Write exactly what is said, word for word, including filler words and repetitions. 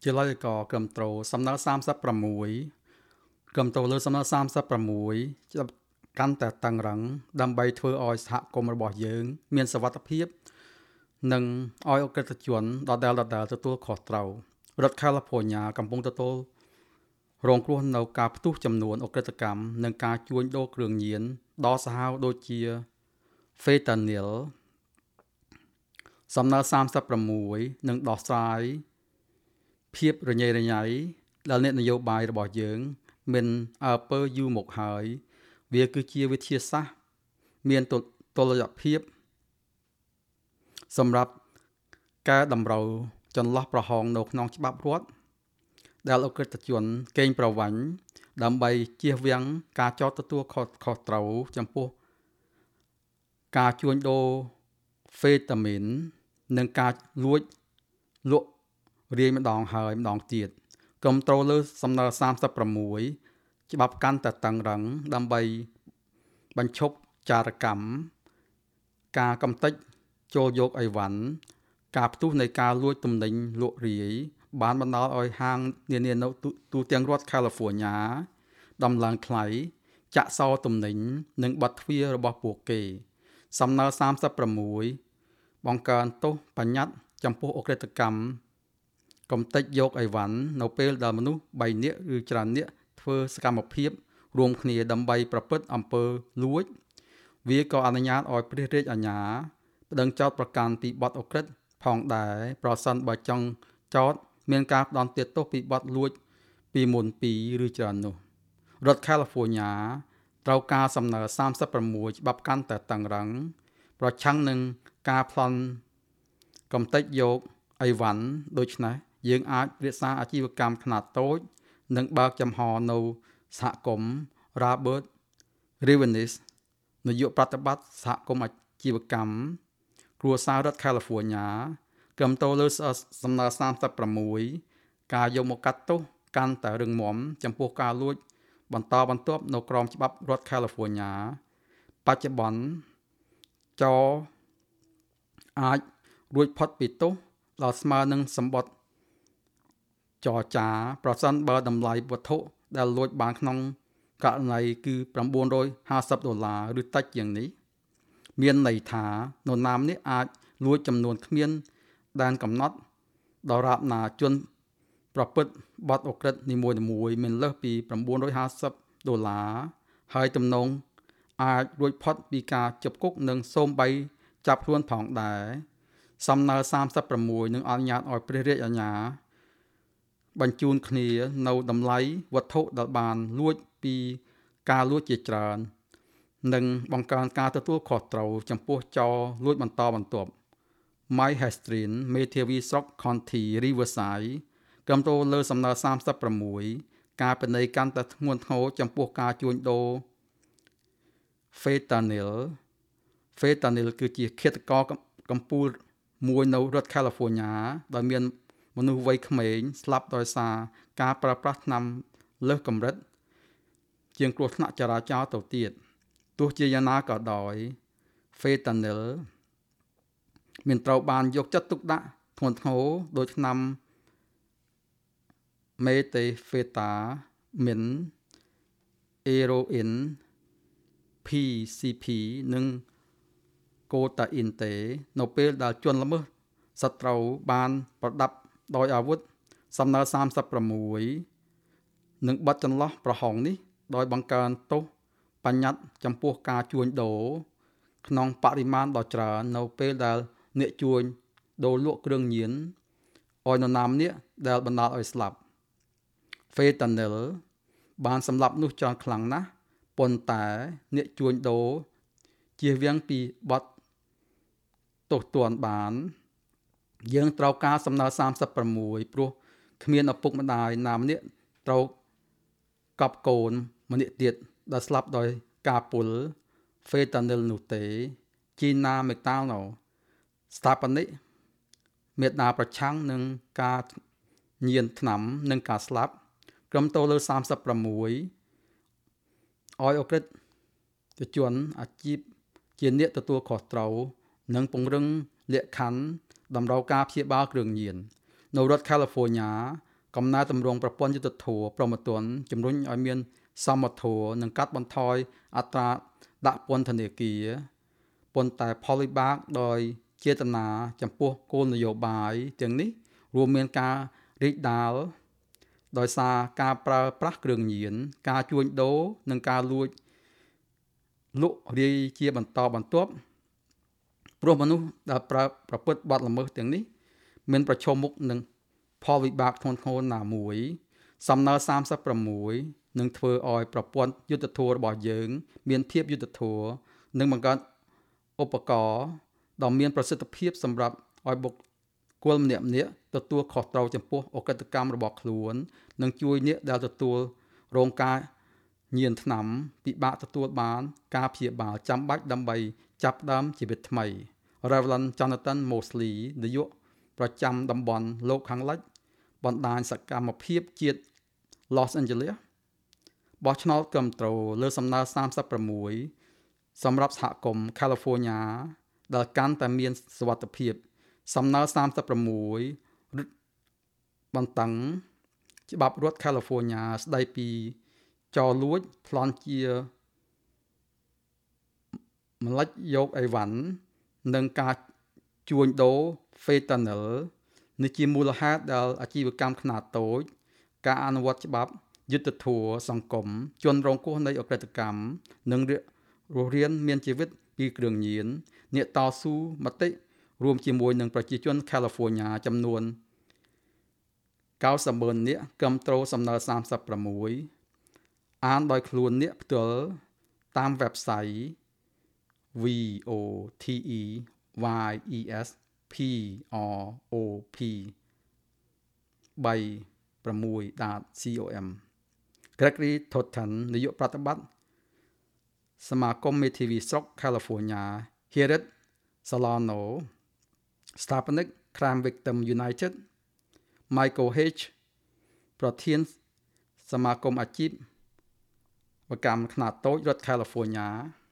ជាឡយក៏ក្រុមត្រូលសំណើសាមសិបប្រាំមួយក្រុមត្រូលលើសំណើសាមសិបប្រាំមួយចាប់កាន់តែតឹងរឹងដើម្បីធ្វើឲ្យសហគមន៍របស់យើងមានសុវត្ថិភាពនិងឲ្យអតិថិជនដដែលដដែលទទួលខុសត្រូវរដ្ឋ California កំពុងទទួលរងគ្រោះនៅការផ្ទុះចំនួនអក្រិតកម្មនិងការជួញដូរគ្រឿងញៀនដ៏សាហាវដូចជា Fentanyl សំណើសាមសិបប្រាំមួយនឹងដោះស្រាយភាពរញ៉េរញ៉ៃដែលអ្នកនយោបាយរបស់យើងមានអើពើយូរមកហើយវាគឺជាវិទ្យាសាស្ត្រមានតុល្យភាពសម្រាប់ការតម្រូវចន្លោះប្រហោងនៅក្នុងច្បាប់រដ្ឋដែលអក្រិតជនកេងប្រវ័ញ្ចដើម្បីជៀសវាងការចោទទទួលខុសខុសត្រូវចំពោះការជួញដូរហ្វេតាមីននិងការលួចលក់រាយម្ដងហើយម្ដងទៀតក្រុមត្រូលលើសំណើសាមសិបប្រាំមួយច្បាប់កាន់តែតឹងរឹងដើម្បីបញ្ឈប់ចារកម្មការកំទេចចូលយកអីវ៉ាន់ការផ្ទុះនៃការលួចទំនិញលក់រាយបានបណ្ដាលឲ្យហាងនានានៅទូទាំងរដ្ឋ California ដំឡើងថ្លៃចាក់សោទំនិញនិងបិទទ្វាររបស់ពួកគេសំណើសាមសិបប្រាំមួយបង្កើនទោសបញ្ញត្តិចំពោះអក្រិតកម្មកំទេចយកអីវ៉ាន់នៅពេលដែលមនុស្សបីនាក់ឬច្រើននាក់ធ្វើសកម្មភាពរួមគ្នាដើម្បីប្រព្រឹត្តអំពើលួចវាក៏អនុញ្ញាតឲ្យព្រះរាជអាជ្ញាប្តឹងចោទប្រកាន់ពីបទអក្រិតផងដែរប្រសិនបើចង់ចោទមានការផ្ដន្ទាទោសពីបទលួចពីមុនពីរឬច្រើននោះរដ្ឋ California ត្រូវការសំណើសាមសិបប្រាំមួយច្បាប់កាន់តែតឹងរ៉ឹងប្រឆាំងនឹងការប្លន់កំទេចយកអីវ៉ាន់ដូច្នេះយើងអាចរក្សាអាជីវកម្មខ្នាតតូចនិងបើកចំហនៅសហគមន៍ Robert Revenis នាយកប្រតិបត្តិសហគមន៍អាជីវកម្មគ្រួសាររដ្ឋ California ក្រុមត្រូលលើសំណើសាមសិបប្រាំមួយការយកមកកាត់ទោសកាន់តែរឹងមាំចំពោះការលួចបន្តបន្ទាប់នៅក្រោមច្បាប់រដ្ឋ California បច្ចុប្បន្នចោអាចរួចផុតពីទោសដល់ស្មើនឹងសម្បត្តិចរចាប្រសិនបើតម្លៃវត្ថុដែលលួចបានក្នុងករណីគឺ៩៥០ដុល្លារឬតិចជាងនេះមានន័យថានរណាម្នាក់អាចលួចចំនួនគ្មានដែនកំណត់ដរាបណាជនប្រព្រឹត្តបទឧក្រិដ្ឋនីមួយៗមានលើសពី៩៥០ដុល្លារហើយទំនងអាចរួចផុតពីការជាប់គុកនិងសូម្បីចាប់ខ្លួនផងដែរសំណើសាមសិបប្រាំមួយនឹងអនុញ្ញាតឲ្យព្រះរាជអាជ្ញាបញ្ជូនគ្នានៅតម្លៃវត្ថុដែលបានលួចពីការលួចជាច្រើននិងបង្កើនការទទួលខុសត្រូវចំពោះចោរលួចបន្តបន្ទាប់ Mike Hastrin មេធាវីស្រុក County Riverside ក្រុមត្រូលលើសំណើសាមសិបប្រាំមួយការពិន័យកាន់តែធ្ងន់ធ្ងរចំពោះការជួញដូរ Fentanyl Fentanyl គឺជាឃាតករកំពូលមួយនៅរដ្ឋ California ដែលមានមនុស្សវ័យក្មេងស្លាប់ដោយសារការប្រើប្រាស់ថ្នាំលើសកម្រិតជាងគ្រោះថ្នាក់ចរាចរណ៍ទៅទៀតទោះជាយ៉ាងណាក៏ដោយ Fentanyl មានត្រូវបានយកចិត្តទុកដាក់ធ្ងន់ធ្ងរដោយថ្នាំ Methamphetamine Heroin ភី ស៊ី ភី និងកូតាអ៊ីនទេនៅពេលដែលជនល្មើសសត្រូវបានប្រដាប់ដោយអាវុធសំណើសាមសិបប្រាំមួយនិងបិទចន្លោះប្រហោងនេះដោយបង្កើនទោសបញ្ញត្តិចំពោះការជួញដូរក្នុងបរិមាណដ៏ច្រើននៅពេលដែលអ្នកជួញដូរលក់គ្រឿងញៀនឲ្យនរណាម្នាក់ដែលបណ្ដាលឲ្យស្លាប់ Fentanyl បានសម្លាប់មនុស្សច្រើនខ្លាំងណាស់ប៉ុន្តែអ្នកជួញដូរជៀសវាងពីបទទោសទណ្ឌបានយើងត្រូវការសំណើសាមសិបប្រាំមួយព្រោះគ្មានឪពុកម្ដាយណាម្នាក់ត្រូវកប់កូនម្នាក់ទៀតដែលស្លាប់ដោយការពុល Fentanyl នោះទេ Gina McDonald ស្ថាបនិកមេដាប្រឆាំងនឹងការញៀនថ្នាំនិងការស្លាប់ក្រុមត្រូលលើសាមសិបប្រាំមួយឲ្យអក្រិតជនអាជីពជាអ្នកទទួលខុសត្រូវនិងពង្រឹងលក្ខខណ្ឌតម្រូវការព្យាបាលគ្រឿងញៀននៅរដ្ឋ California កំណែតម្រង់ប្រព័ន្ធយុទ្ធធម៌ប្រមទ័នជំរុញឲ្យមានសមធម៌និងកាត់បន្ថយអត្រាដាក់ពន្ធនាគារប៉ុន្តែផលវិបាកដោយចេតនាចំពោះគោលនយោបាយទាំងនេះរួមមានការរីកដាលដោយសារការប្រើប្រាស់គ្រឿងញៀនការជួញដូរនិងការលួចលក់រាយជាបន្តបន្ទាប់ព្រោះមនុស្សដែលប្រើប្រព្រឹត្តបទល្មើសទាំងនេះមានប្រឈមមុខនឹងផលវិបាកធ្ងន់ធ្ងរណាមួយសំណើសាមសិបប្រាំមួយនឹងធ្វើឲ្យប្រព័ន្ធយុទ្ធធម៌របស់យើងមានភាពយុត្តិធម៌និងបង្កើតឧបករណ៍ដ៏មានប្រសិទ្ធភាពសម្រាប់ឲ្យបុគ្គលម្នាក់ៗទទួលខុសត្រូវចំពោះអកតកម្មរបស់ខ្លួននិងជួយអ្នកដែលទទួលរងការញៀនថ្នាំពិបាកទទួលបានការព្យាបាលចាំបាច់ដើម្បីចាប់ផ្ដើមជីវិតថ្មី Reverend Jonathan Mosley នាយកប្រចាំតំបន់លោកខាងលិចបណ្ដាញសកម្មភាពជាតិ Los Angeles បោះឆ្នោតគាំទ្រលើសំណើសាមសិបប្រាំមួយសម្រាប់សហគមន៍ California ដែលកាន់តែមានសុវត្ថិភាពសំណើសាមសិបប្រាំមួយបន្តឹងច្បាប់រដ្ឋ California ស្ដីពីចោរលួចប្លន់ជាម្លេចយកអីវ៉ាន់និងការជួញដូរ Fentanyl នេះជាមូលហេតុដែលអាជីវកម្មខ្នាតតូចការអនុវត្តច្បាប់យុត្តិធម៌សង្គមជនរងគ្រោះនៃអក្រិតកម្មនិងរស់រានមានជីវិតពីគ្រឿងញៀនអ្នកតស៊ូមតិរួមជាមួយនឹងប្រជាជន California ចំនួនកៅសិបម៉ឺននាក់គាំទ្រសំណើសាមសិបប្រាំមួយអានដោយខ្លួនអ្នកផ្ទាល់តាម website voteves.prop 36 .com Gregory Totten នាយកប្រតិបត្តិសមាគមមេធាវីស្រុក California Jared Solano ស្ថាបនិក Crime Victim United Michael H ប្រធានសមាគមអាជីវកម្មខ្នាតតូចរដ្ឋ California